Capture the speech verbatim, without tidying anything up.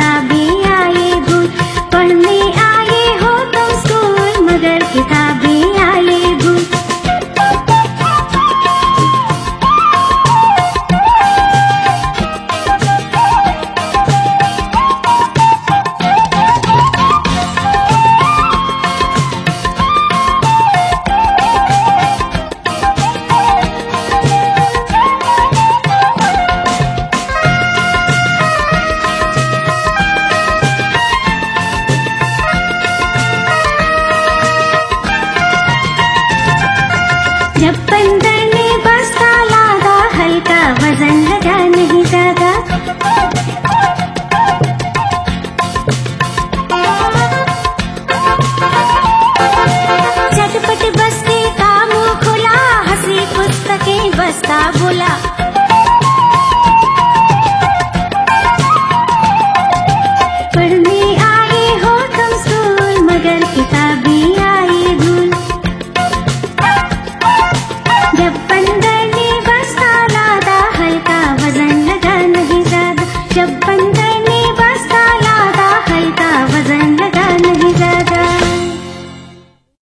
किताबें आए भूल। पढ़ने आए हो तुम स्कूल मगर किताबें आए भूल। जब बंदर ने बस्ता लादा हल्का वजन लगा नहीं ज्यादा। चटपट बस्ते का मुंह खुला हंसी पुस्तकें बस्ता बोला। पढ़ने